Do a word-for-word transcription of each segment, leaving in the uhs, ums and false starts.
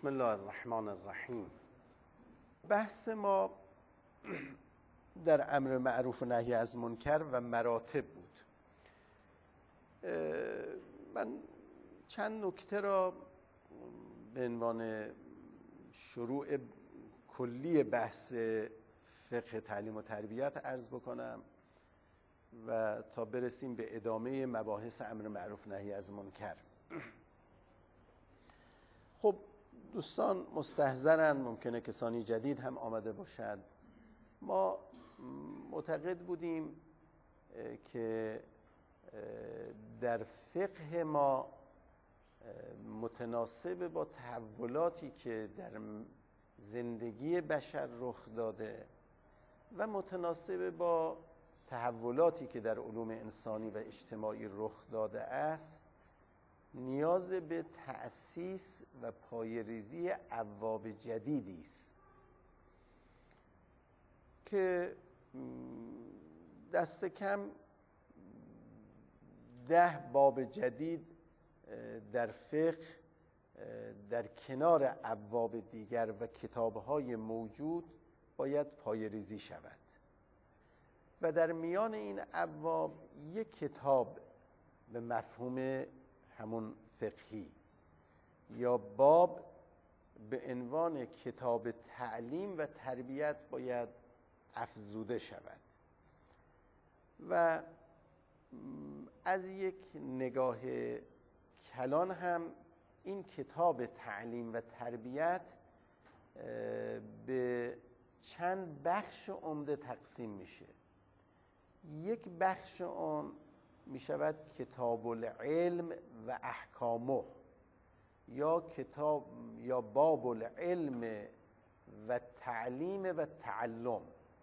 بسم الله الرحمن الرحیم. بحث ما در امر معروف و نهی از منکر و مراتب بود. من چند نکته را به عنوان شروع کلی بحث فقه تعلیم و تربیت عرض بکنم و تا برسیم به ادامه مباحث امر معروف و نهی از منکر. خب دوستان مستحضرن، ممکنه کسانی جدید هم آمده باشد. ما معتقد بودیم که در فقه ما متناسب با تحولاتی که در زندگی بشر رخ داده و متناسب با تحولاتی که در علوم انسانی و اجتماعی رخ داده است، نیاز به تأسیس و پایه‌ریزی ابواب جدیدی است که دست کم ده باب جدید در فقه در کنار ابواب دیگر و کتاب‌های موجود باید پایه‌ریزی شود و در میان این ابواب یک کتاب به مفهوم همون فقهی یا باب به عنوان کتاب تعلیم و تربیت باید افزوده شود و از یک نگاه کلان هم این کتاب تعلیم و تربیت به چند بخش عمده تقسیم میشه. یک بخش اون می شود کتاب العلم و احکامه یا کتاب یا باب العلم و تعلیم و تعلم،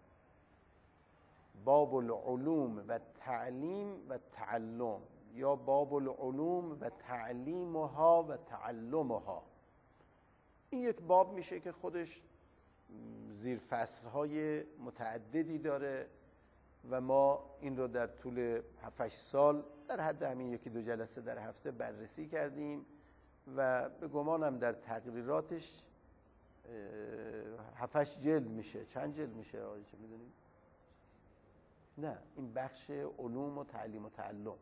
باب العلوم و تعلیم و تعلم یا باب العلوم و تعلیمها و تعلمها. این یک باب میشه که خودش زیر فصلهای متعددی داره و ما این رو در طول هفت هشت سال در حد همین یکی دو جلسه در هفته بررسی کردیم و به گمانم در تقریراتش هفت هشت جلد میشه. چند جلد میشه آقای چه میدونیم؟ نه، این بخش علوم و تعلیم و تعلم.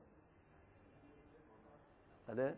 بله؟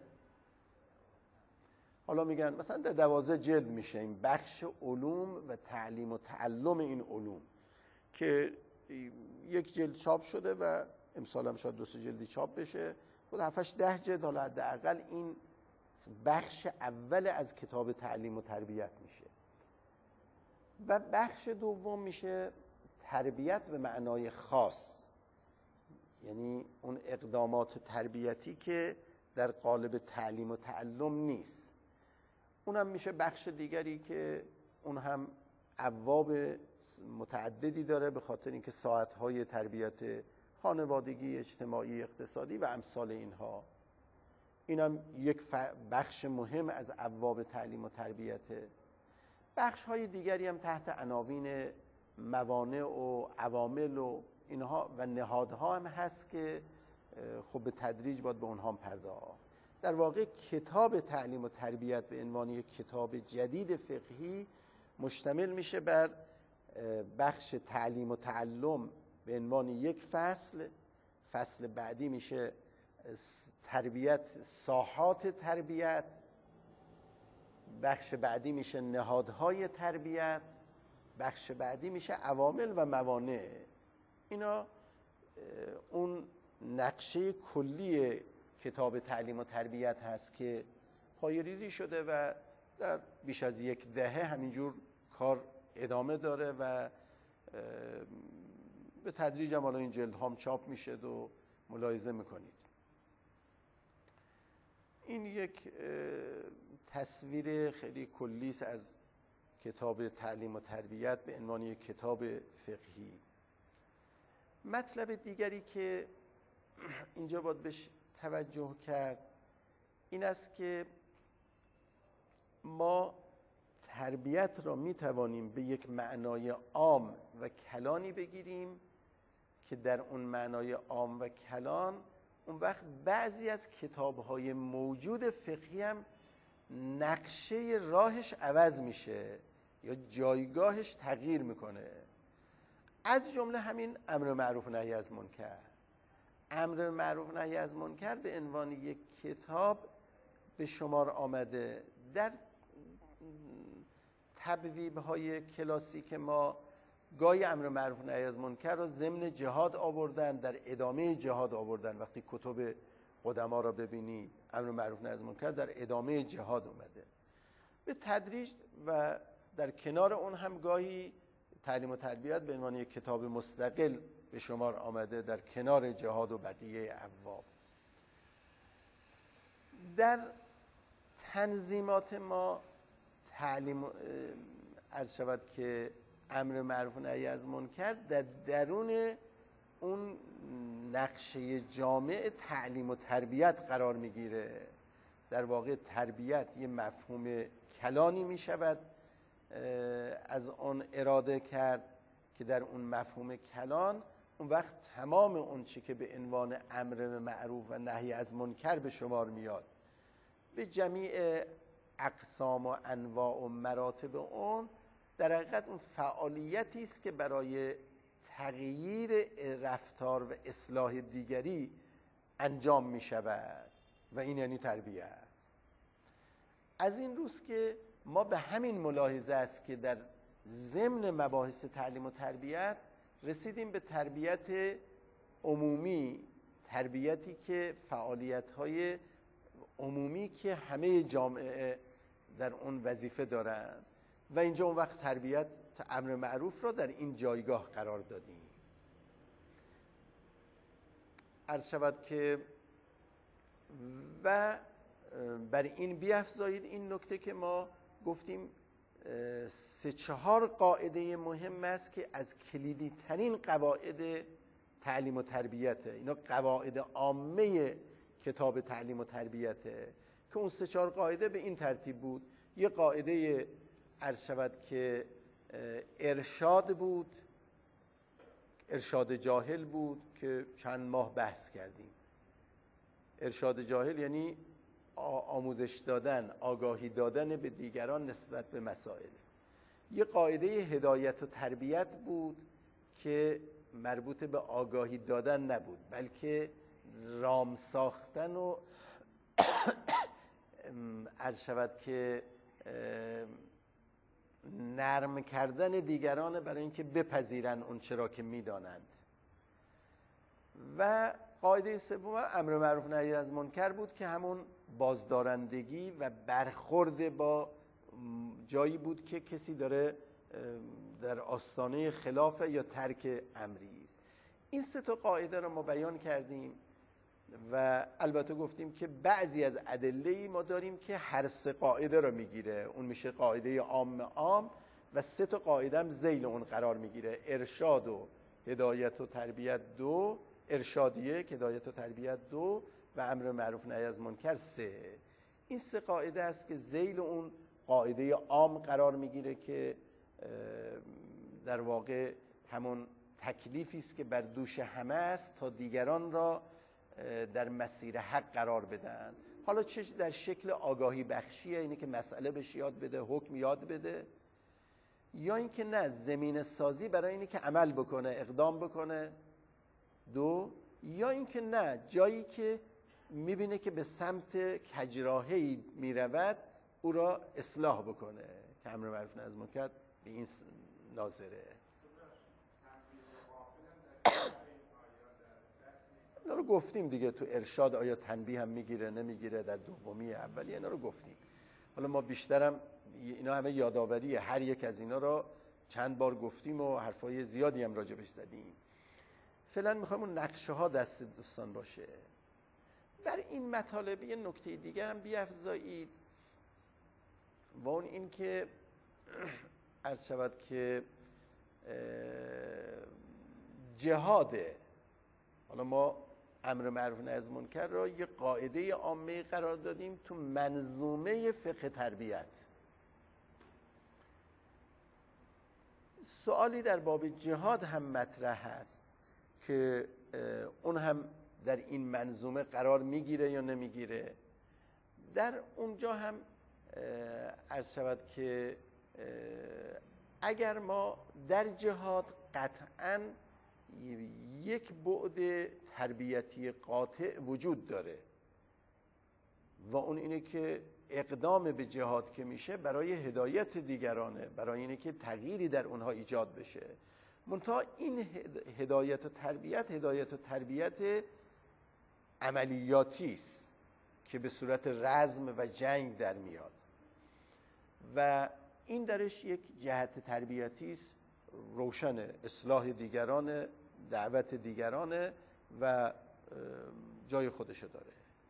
حالا میگن مثلا در دوازده جلد میشه این بخش علوم و تعلیم و تعلم این علوم که یک جلد چاپ شده و امسال هم شاید دو سه جلدی چاپ بشه. خود هفتش ده جلد حالا حداقل این بخش اول از کتاب تعلیم و تربیت میشه و بخش دوم میشه تربیت به معنای خاص، یعنی اون اقدامات تربیتی که در قالب تعلیم و تعلم نیست. اونم میشه بخش دیگری که اون هم ابواب متعددی داره به خاطر اینکه ساعت‌های تربیت خانوادگی، اجتماعی، اقتصادی و امثال اینها. اینم یک بخش مهم از ابواب تعلیم و تربیته. بخش‌های دیگری هم تحت عناوین موانع و عوامل و اینها و نهادها هم هست که خب به تدریج باید به اونها هم پرداخت. در واقع کتاب تعلیم و تربیت به عنوان یک کتاب جدید فقهی مشتمل میشه بر بخش تعلیم و تعلم به عنوان یک فصل. فصل بعدی میشه تربیت، ساحات تربیت. بخش بعدی میشه نهادهای تربیت. بخش بعدی میشه عوامل و موانع. اینا اون نقشه کلی کتاب تعلیم و تربیت هست که پایه‌ریزی شده و در بیش از یک دهه همینجور کار ادامه داره و به تدریج هم حالا این جلد هم چاپ میشه و ملاحظه میکنید. این یک تصویر خیلی کلی است از کتاب تعلیم و تربیت به عنوان یک کتاب فقهی. مطلب دیگری که اینجا باید بهش توجه کرد این است که ما تربیت را می توانیم به یک معنای عام و کلانی بگیریم که در اون معنای عام و کلان اون وقت بعضی از کتاب‌های موجود فقهی هم نقشه راهش عوض میشه یا جایگاهش تغییر میکنه. از جمله همین امر معروف و نهی از منکر. امر معروف و نهی از منکر به عنوان یک کتاب به شمار آمده. در تبویب‌های کلاسیک ما گاهی امر معروف و نهی از منکر را ضمن جهاد آوردن، در ادامه جهاد آوردن. وقتی کتب قدما را ببینی امر معروف و نهی از منکر در ادامه جهاد اومده. به تدریج و در کنار اون هم گاهی تعلیم و تربیت به عنوان یک کتاب مستقل به شمار آمده در کنار جهاد و بقیه ابواب. در تنظیمات ما تعلیم عرض شود که امر معروف و نهی از منکر در درون اون نقشه جامع تعلیم و تربیت قرار میگیره. در واقع تربیت یه مفهوم کلانی میشود از آن اراده کرد که در اون مفهوم کلان اون وقت تمام اون چی که به عنوان امر معروف و نهی از منکر به شمار میاد به جمیع اقسام و انواع و مراتب اون در حقیقت اون فعالیتی است که برای تغییر رفتار و اصلاح دیگری انجام می شود و این یعنی تربیت. از این روز که ما به همین ملاحظه است که در ضمن مباحث تعلیم و تربیت رسیدیم به تربیت عمومی، تربیتی که فعالیت‌های عمومی که همه جامعه در اون وظیفه دارند و اینجا اون وقت تربیت امر معروف را در این جایگاه قرار دادیم. عرض شود که و بر این بیفزایید این نکته که ما گفتیم سه چهار قاعده مهم است که از کلیدی ترین قواعد تعلیم و تربیته. اینا قواعد عامه کتاب تعلیم و تربیته که اون سه چهار قاعده به این ترتیب بود. یه قاعده عرض شود که ارشاد بود، ارشاد جاهل بود که چند ماه بحث کردیم. ارشاد جاهل یعنی آموزش دادن، آگاهی دادن به دیگران نسبت به مسائل. یه قاعده هدایت و تربیت بود که مربوط به آگاهی دادن نبود بلکه رام ساختن و عرض شود که نرم کردن دیگران برای اینکه بپذیرن اون چرا که میدانند. و قاعده سوم امر معروف نهی از منکر بود که همون بازدارندگی و برخورد با جایی بود که کسی داره در آستانه خلاف یا ترک امری است. این سه تا قاعده رو ما بیان کردیم و البته گفتیم که بعضی از ادله‌ای ما داریم که هر سه قاعده رو میگیره. اون میشه قاعده عام عام و سه تا قاعده هم ذیل اون قرار میگیره. ارشاد و هدایت و تربیت دو، ارشاد یک، هدایت و تربیت دو و امر معروف نهی از منکر سه. این سه قاعده است که ذیل اون قاعده عام قرار میگیره که در واقع همون تکلیفی است که بر دوش همه است تا دیگران را در مسیر حق قرار بدن. حالا چه در شکل آگاهی بخشیه، اینه که مسئله بهش یاد بده، حکم یاد بده، یا اینکه نه زمین سازی برای اینه که عمل بکنه، اقدام بکنه. دو، یا اینکه نه جایی که میبینه که به سمت کجراهی میرود او را اصلاح بکنه که امر معروف نهی از منکر به این ناظره. اینا رو گفتیم دیگه. تو ارشاد آیا تنبیه هم میگیره نمیگیره، در دومی اولیه اینا رو گفتیم. حالا ما بیشترم اینا همه یادآوریه، هر یک از اینا رو چند بار گفتیم و حرفای زیادی هم راجبش زدیم. فعلا میخوایم اون نقشه ها دست دوستان باشه. بر این مطالب یه نکته دیگر هم بیفزایید و اون این که عرض شود که جهاده. حالا ما امر معروف نهی از منکر را یه قاعده عامه قرار دادیم تو منظومه فقه تربیت. سوالی در باب جهاد هم مطرح هست که اون هم در این منظومه قرار میگیره یا نمیگیره. در اونجا هم عرض شود که اگر ما در جهاد قطعاً یک بعد تربیتی قاطع وجود داره و اون اینه که اقدام به جهاد که میشه برای هدایت دیگرانه، برای اینه که تغییری در اونها ایجاد بشه. منتها این هدایت و تربیت هدایت و تربیت عملیاتی است که به صورت رزم و جنگ در میاد و این درش یک جهت تربیتی است روشن، اصلاح دیگران، دعوت دیگران و جای خودشو داره.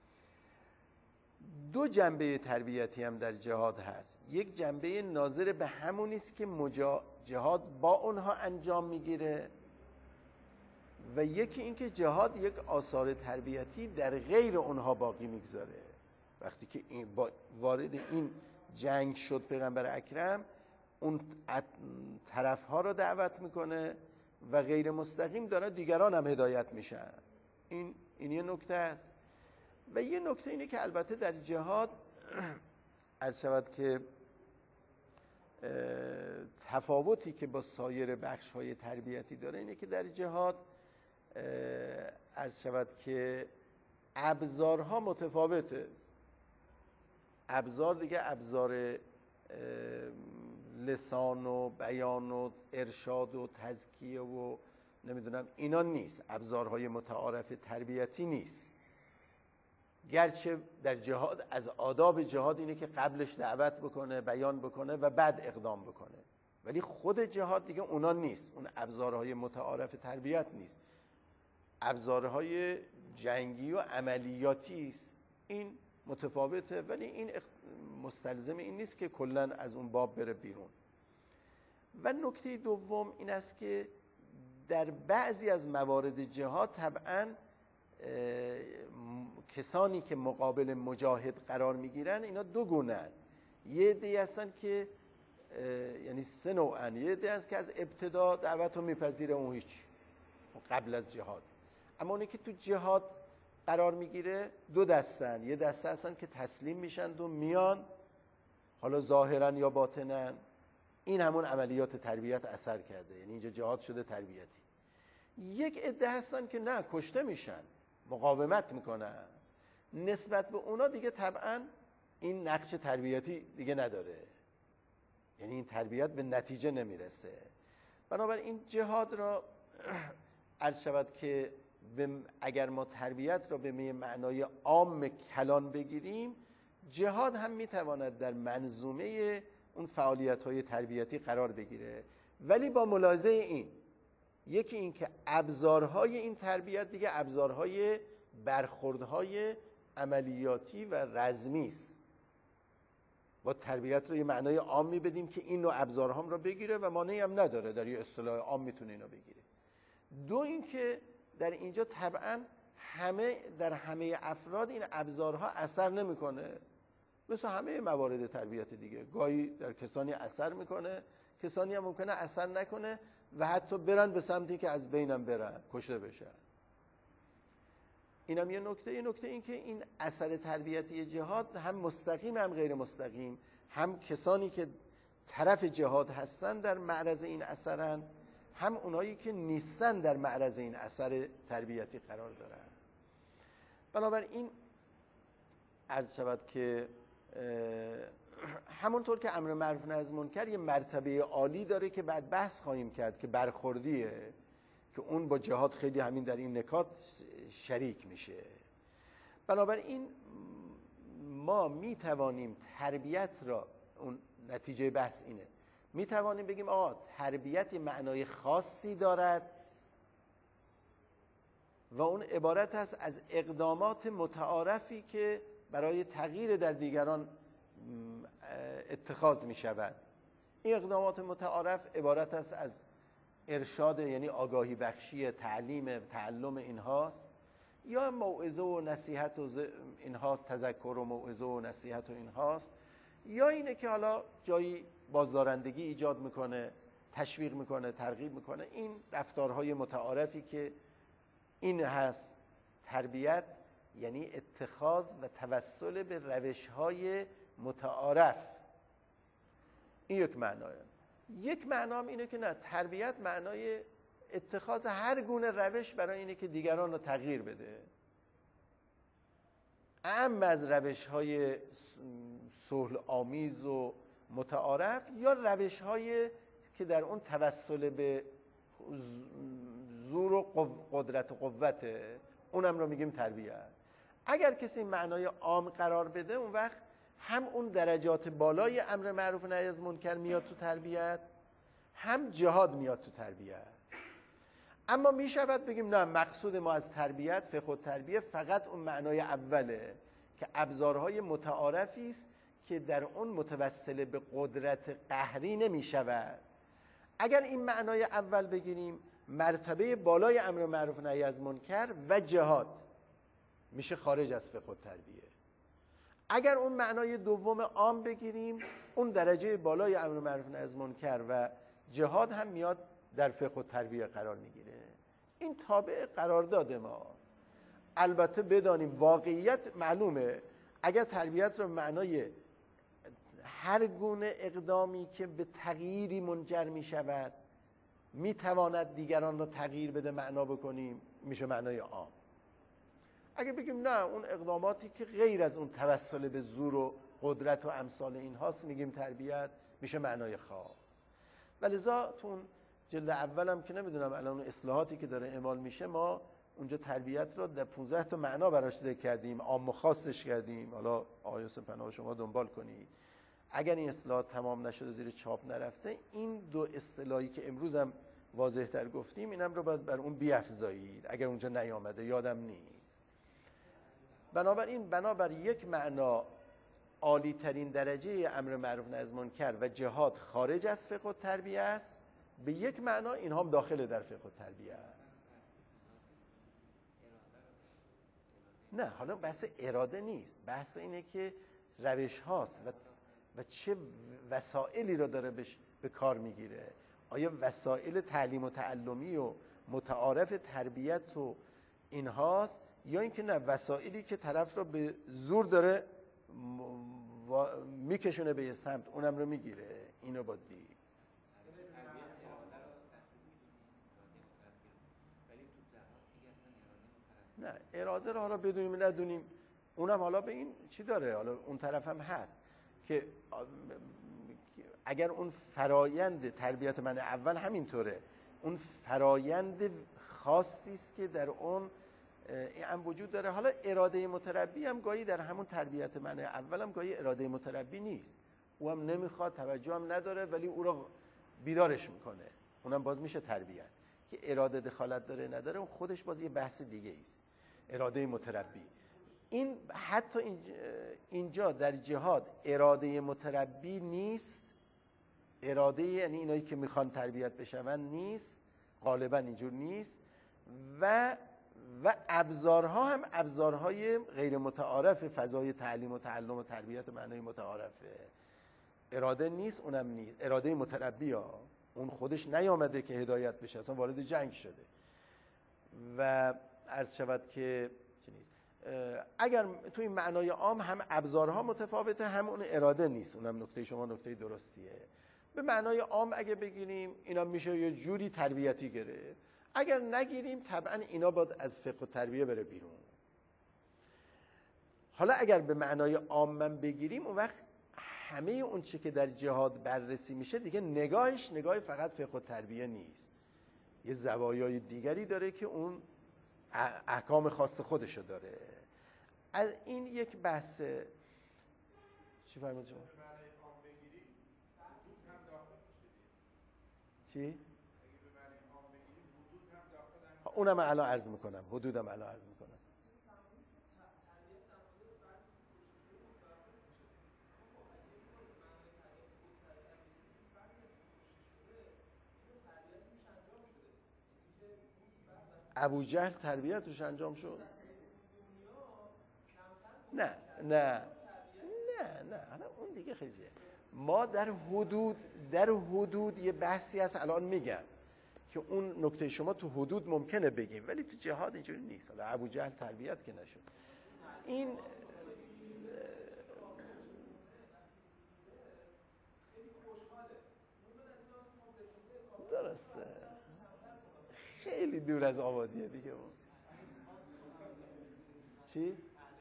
دو جنبه تربیتی هم در جهاد هست. یک جنبه ناظر به همونی است که جهاد با اونها انجام میگیره و یکی اینکه جهاد یک آثار تربیتی در غیر اونها باقی میگذاره. وقتی که این با وارد این جنگ شد پیغمبر اکرم، اون طرفها رو دعوت میکنه و غیر مستقیم داره دیگران هم هدایت میشن. این این یه نکته است. و یه نکته اینه که البته در جهاد عرض شود که تفاوتی که با سایر بخش‌های تربیتی داره اینه که در جهاد عرض شود که ابزارها متفاوته. ابزار دیگه ابزار لسان و بیان و ارشاد و تزکیه و نمیدونم اینا نیست، ابزارهای متعارف تربیتی نیست. گرچه در جهاد از آداب جهاد اینه که قبلش دعوت بکنه، بیان بکنه و بعد اقدام بکنه، ولی خود جهاد دیگه اونا نیست، اون ابزارهای متعارف تربیت نیست، ابزارهای جنگی و عملیاتی است. این متفاوته، ولی این مستلزم این نیست که کلاً از اون باب بره بیرون. و نکته دوم این است که در بعضی از موارد جهاد طبعاً کسانی که مقابل مجاهد قرار میگیرن اینا دو گونه‌اند. یه عده‌ای هستن که یعنی سه نوعن. یه عده هست که از ابتدا دعوت رو میپذیره، اون هیچ قبل از جهاد. اما اونی که تو جهاد قرار میگیره دو دستن. یه دسته هستن که تسلیم میشن و میان، حالا ظاهرا یا باطنا این همون عملیات تربیت اثر کرده، یعنی اینجا جهاد شده تربیتی. یک عده هستن که نه، کشته میشن، مقاومت میکنن. نسبت به اونا دیگه طبعا این نقش تربیتی دیگه نداره، یعنی این تربیت به نتیجه نمیرسه. بنابراین جهاد را عرض شود که اگر ما تربیت را به معنای عام کلان بگیریم، جهاد هم میتواند در منظومه اون فعالیت‌های تربیتی قرار بگیره، ولی با ملاحظه این، یکی این که ابزارهای این تربیت دیگه ابزارهای برخوردهای عملیاتی و رزمی است. با تربیت رو یه معنای عامی بدیم که این نوع ابزارها رو بگیره و مانعی هم نداره، در یه اصطلاح عام میتونه اینو بگیره. دو این که در اینجا طبعا همه در همه افراد این ابزارها اثر نمیکنه، مثل همه موارد تربیت دیگه. گاهی در کسانی اثر میکنه، کسانی هم ممکنه اثر نکنه و حتی برن به سمتی که از بینم برن، کشته بشن. اینم یه نکته. یه نکته این که این اثر تربیتی جهاد هم مستقیم هم غیر مستقیم، هم کسانی که طرف جهاد هستن در معرض این اثرن، هم اونایی که نیستن در معرض این اثر تربیتی قرار دارن. بنابراین عرض شود که همونطور که امر معروف نهی از منکر یه مرتبه عالی داره که بعد بحث خواهیم کرد که برخوردیه، که اون با جهاد خیلی همین در این نکات شریک میشه. بنابراین ما میتوانیم تربیت را، اون نتیجه بحث اینه، میتوانیم بگیم آقا تربیت معنای خاصی دارد و اون عبارت است از اقدامات متعارفی که برای تغییر در دیگران اتخاذ می شود. این اقدامات متعارف عبارت است از ارشاد، یعنی آگاهی بخشی، تعلیم، تعلم اینهاست، یا موعظه و نصیحت و اینهاست، تذکر و موعظه و نصیحت و اینهاست، یا اینه که حالا جایی بازدارندگی ایجاد میکنه، تشویق میکنه، ترغیب میکنه. این رفتارهای متعارفی که این هست. تربیت یعنی اتخاذ و توسل به روش‌های متعارف. این یک معناه. یک معنام اینه که نه، تربیت معنای اتخاذ هر گونه روش برای اینه که دیگران رو تغییر بده، اعم از روش‌های صلح آمیز و متعارف یا روش‌های که در اون توسل به زور و قدرت و قوته، اونم رو میگیم تربیت. اگر کسی معنای عام قرار بده، اون وقت هم اون درجات بالای امر معروف و نهی از منکر میاد تو تربیت، هم جهاد میاد تو تربیت. اما میشود بگیم نه، مقصود ما از تربیت، فقه و تربیه فقط اون معنای اوله که ابزارهای متعارفی است که در اون متوسل به قدرت قهری نمیشود. اگر این معنای اول بگیریم، مرتبه بالای امر معروف و نهی از منکر و جهاد میشه خارج از فقه و تربیه. اگر اون معنای دوم عام بگیریم، اون درجه بالای امر معروف و نهی از منکر و جهاد هم میاد در فقه و تربیه قرار میگیره. این تابع قرارداد ماست. البته بدانیم واقعیت معلومه، اگر تربیت رو معنای هر گونه اقدامی که به تغییری منجر میشود میتواند دیگران رو تغییر بده معنا بکنیم، میشه معنای عام. اگه بگیم نه، اون اقداماتی که غیر از اون توسل به زور و قدرت و امثال این هاست، میگیم تربیت، میشه معنای خاص. ولذا تو اون جلد اولم که نمیدونم الان اون اصلاحاتی که داره اعمال میشه، ما اونجا تربیت رو در پانزده تا معنا براش ذکر کردیم، عام و خاصش کردیم. حالا آقای حسین پناه شما دنبال کنید. اگر این اصلاحات تمام نشده، زیر چاپ نرفته، این دو اصطلاحی که امروز هم واضح تر گفتیم، اینم رو باید بر اون بیافزایید اگر اونجا نیامده، یادم نیست. بنابراین بنابر یک معنا عالی ترین درجه امر معروف نهی از منکر و جهاد خارج از فقه و تربیه است، به یک معنا این هم داخل در فقه و تربیه است. نه، حالا بحث اراده نیست، بحث اینه که روش هاست و, و چه وسائلی رو داره بش به کار میگیره. آیا وسایل تعلیم و تعلمی و متعارف تربیت و این هاست، یا اینکه نه، وسائلی که طرف رو به زور داره میکشونه به یه سمت، اونم رو میگیره. اینو با دید. نه، اراده رو حالا بدونیم ندونیم، اونم حالا به این چی داره، حالا اون طرف هم هست که اگر اون فرایند تربیت من اول همینطوره، اون فرایند خاصی است که در اون این هم وجود داره. حالا اراده متربی هم گاهی در همون تربیت من اول هم گاهی اراده متربی نیست، او هم نمیخواد، توجه هم نداره، ولی او رو بیدارش میکنه، اونم باز میشه تربیت. که اراده دخالت داره نداره، اون خودش باز یه بحث دیگه است، اراده متربی. این حتی اینجا در جهاد اراده متربی نیست، اراده یعنی اینایی که میخوان تربیت بشون نیست، غالبا اینجور نیست. و و ابزارها هم ابزارهای غیر متعارف فضای تعلیم و تعلم و تربیت معنای متعارفه. اراده نیست، اونم نیست، اراده متربی ها، اون خودش نیامده که هدایت بشه، اصلا وارد جنگ شده. و عرض شود که اگر تو این معنای عام هم ابزارها متفاوته، هم اون اراده نیست، اونم نکته شما نکته درستیه. به معنای عام اگه بگیریم اینا میشه یه جوری تربیتی گره، اگر نگیریم طبعا اینا باید از فقه و تربیه بره بیرون. حالا اگر به معنای عام من بگیریم، اون وقت همه اون چی که در جهاد بررسی میشه دیگه نگاهش نگاه فقط فقه و تربیه نیست، یه زوایای دیگری داره که اون احکام خاص خودشو داره. از این یک بحث چی فرمود شما؟ چی؟ اونم الان عرض میکنم، حدودم الان عرض میکنم. ابو جهل تربیت روش انجام شد؟ نه نه نه نه حالا اون دیگه خیلی جه. ما در حدود در حدود یه بحثی هست الان میگم که اون نکته شما تو حدود ممکنه بگیم، ولی تو جهاد اینجوری نیست. حالا ابو جهل تربیت که نشد. این درسته، خیلی دور از آبادیه دیگه اون. چی؟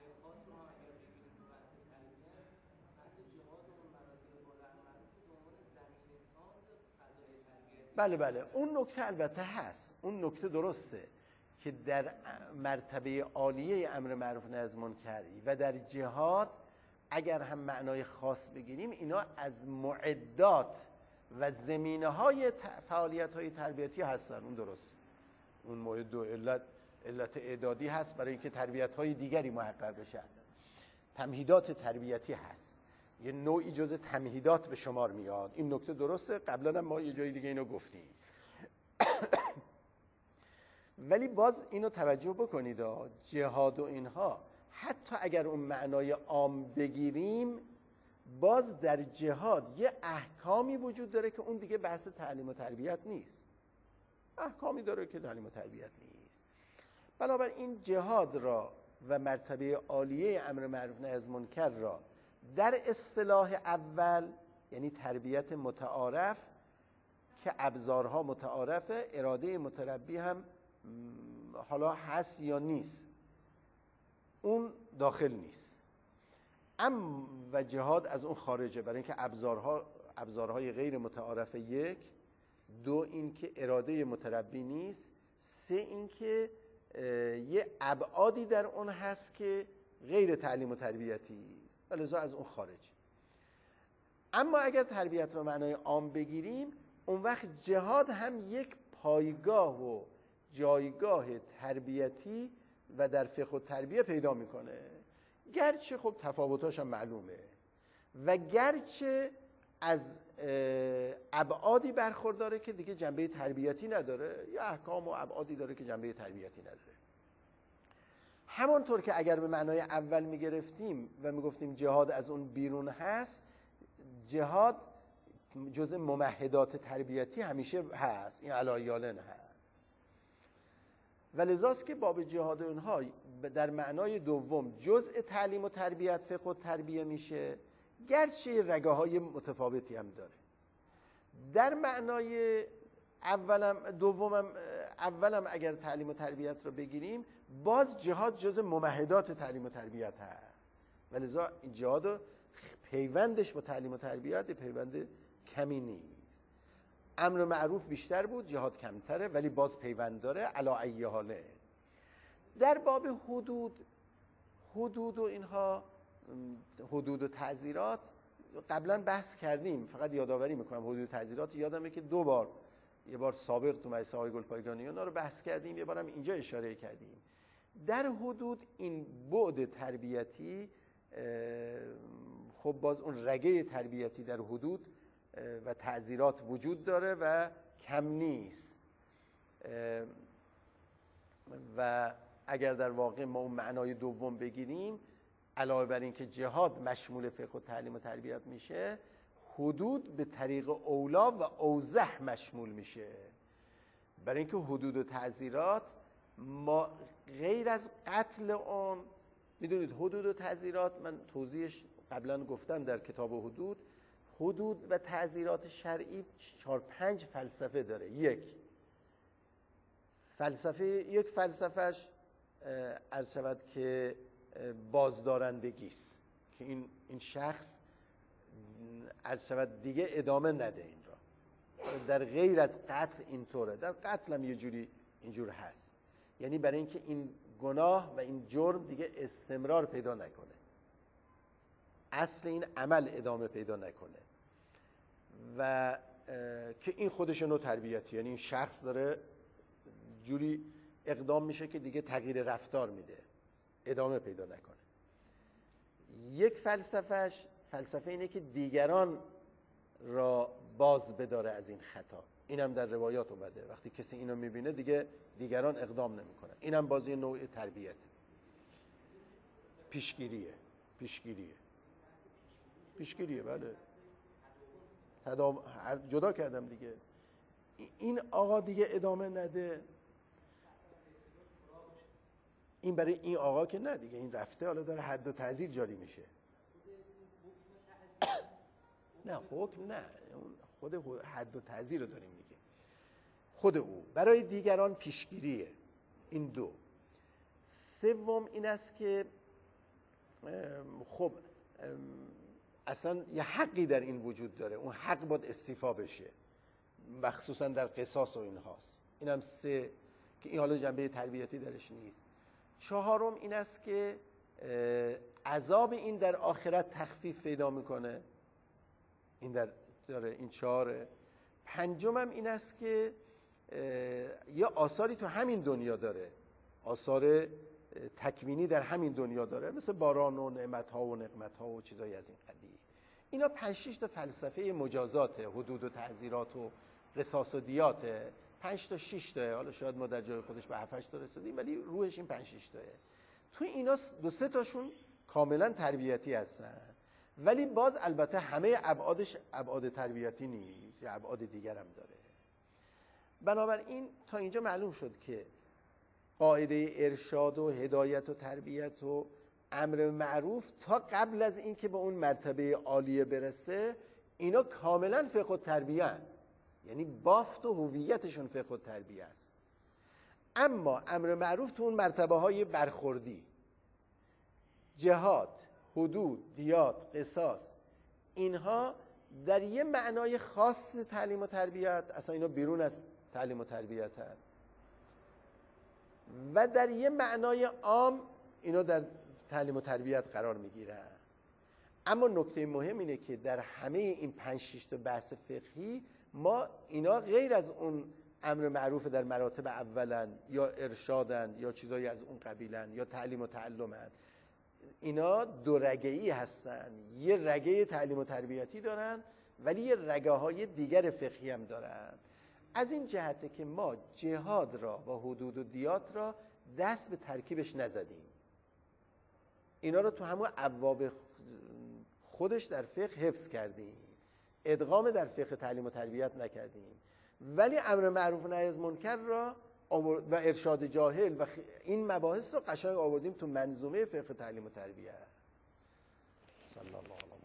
بله بله اون نکته البته هست، اون نکته درسته که در مرتبه عالیه امر معروف نهی از منکر و در جهاد اگر هم معنای خاص بگیریم اینا از معدات و زمینه های فعالیت های تربیتی هستن. اون درست، اون معد و علت علت اعدادی هست برای اینکه تربیت های دیگری محقق بشه. تمهیدات تربیتی هست، یه نوعی جز تمهیدات به شمار میاد. این نکته درسته، قبلا هم ما یه جای دیگه اینو گفتیم. ولی باز اینو توجه بکنید، جهاد و اینها حتی اگر اون معنای عام بگیریم، باز در جهاد یه احکامی وجود داره که اون دیگه بحث تعلیم و تربیت نیست. احکامی داره که تعلیم و تربیت نیست. بنابراین جهاد را و مرتبه عالیه امر معروف نهی از منکر را در اصطلاح اول، یعنی تربیت متعارف که ابزارها متعارفه، اراده متربی هم حالا هست یا نیست، اون داخل نیست. ام و جهاد از اون خارجه، برای اینکه ابزارها ابزارهای غیر متعارف، یک، دو اینکه اراده متربی نیست، سه اینکه یه ابعادی در اون هست که غیر تعلیم و تربیتی است، ولذا از اون خارجه. اما اگر تربیت رو معنای عام بگیریم، اون وقت جهاد هم یک پایگاه و جایگاه تربیتی و در فقه و تربیه پیدا میکنه، گرچه خب تفاوتاش هم معلومه و گرچه از ابعادی برخورداره که دیگه جنبه تربیتی نداره، یا احکام و ابعادی داره که جنبه تربیتی نداره. همانطور که اگر به معنای اول میگرفتیم و میگفتیم جهاد از اون بیرون هست، جهاد جزء ممهدات تربیتی همیشه هست، این علایالن هست. و لذاست که باب جهاد اونها در معنای دوم جزء تعلیم و تربیت، فقه و تربیه میشه، گرچه رگه های متفاوتی هم داره. در معنای اولم دومم اولم اگر تعلیم و تربیت رو بگیریم، باز جهاد جزء ممهدات تعلیم و تربیت هست و لذا این جهاد پیوندش با تعلیم و تربیت پیوند کمی نیست. امر معروف بیشتر بود، جهاد کمتره، ولی باز پیوند داره. علی ای حاله در باب حدود حدود و اینها، حدود و تعزیرات قبلا بحث کردیم، فقط یادآوری میکنم. حدود و تعزیرات یادمه که دو بار، یه بار سابق تو مجلس آقای گلپایگانی اونا رو بحث کردیم، یه بارم اینجا اشاره کردیم. در حدود این بعد تربیتی، خب باز اون رگه تربیتی در حدود و تعزیرات وجود داره و کم نیست. و اگر در واقع ما اون معنای دوم بگیریم، علاوه بر این که جهاد مشمول فقه و تعلیم و تربیت میشه، حدود به طریق اولا و اوضح مشمول میشه. برای اینکه حدود و تعزیرات ما غیر از قتل اون، میدونید حدود و تعزیرات من توضیحش قبلا گفتم در کتاب حدود، حدود و تعزیرات شرعی چهار پنج فلسفه داره. یک فلسفه یک فلسفهش عرض شود که بازدارندگی است، که این این شخص عرض شود دیگه ادامه نده این را. در غیر از قتل اینطوره، در قتل هم یه جوری اینجور هست، یعنی برای اینکه این گناه و این جرم دیگه استمرار پیدا نکنه، اصل این عمل ادامه پیدا نکنه، و که این خودش نوع تربیتی، یعنی این شخص داره جوری اقدام میشه که دیگه تغییر رفتار میده، ادامه پیدا نکنه. یک فلسفهش فلسفه اینه که دیگران را باز بداره از این خطا. اینم در روایات اومده، وقتی کسی اینو میبینه دیگه دیگران اقدام نمیکنه. اینم بازی نوع تربیت، پیشگیریه پیشگیریه پیشگیریه بله. تدام... جدا کردم دیگه. این آقا دیگه ادامه نده، این برای این آقا که نه دیگه، این رفته، حالا داره حد و تعزیر جاری میشه. نه حکم نه، خود حد و تعزیر رو داریم میگه. خود او، برای دیگران پیشگیریه. این دو. سوم این است که خب اصلا یه حقی در این وجود داره، اون حق باید استیفا بشه، مخصوصا در قصاص و اینهاست. این هم سه که این حالا جنبه تربیتی درش نیست. چهارم این است که عذاب این در آخرت تخفیف پیدا میکنه، این در داره، این چهاره. پنجم هم این است که یه آثاری تو همین دنیا داره، آثار تکوینی در همین دنیا داره، مثل باران و نعمت‌ها و نقمت‌ها و چیزایی از این قبیل. اینا پنج شش تا فلسفه مجازات، حدود و تعزیرات و قصاص و دیات، پنج تا شش تا، حالا شاید ما در جای خودش به هفت هشت تا رسیدیم، ولی روحش این پنج شش تاه. تو اینا دو سه تاشون کاملا تربیتی هستن، ولی باز البته همه ابعادش ابعاد تربیتی نیست، یا ابعاد دیگر هم داره. بنابراین تا اینجا معلوم شد که قاعده ارشاد و هدایت و تربیت و امر معروف تا قبل از این که به اون مرتبه عالیه برسه، اینا کاملا فقه و تربیه هست. یعنی بافت و هویتشون فقه و تربیه است. اما امر معروف تو اون مرتبه های برخوردی، جهاد، حدود، دیات، قصاص، اینها در یه معنای خاص تعلیم و تربیت، اصلا اینا بیرون از تعلیم و تربیت هست، و در یه معنای عام اینا در تعلیم و تربیت قرار میگیرن. اما نکته مهم اینه که در همه این پنج شش تا بحث فقهی ما اینا غیر از اون امر معروف در مراتب اولن یا ارشادن یا چیزایی از اون قبیلن یا تعلیم و تعلمن، اینا دو رگه‌ای هستن. یه رگه تعلیم و تربیتی دارن ولی یه رگه های دیگر فقهی هم دارن. از این جهته که ما جهاد را و حدود و دیات را دست به ترکیبش نزدیم، اینا رو تو همون ابواب خودش در فقه حفظ کردیم، ادغام در فقه تعلیم و تربیت نکردیم، ولی امر معروف و نهی از منکر را و ارشاد جاهل و این مباحث رو قشنگ آوردیم تو منظومه فقه تعلیم و تربیت. صلی الله علیه و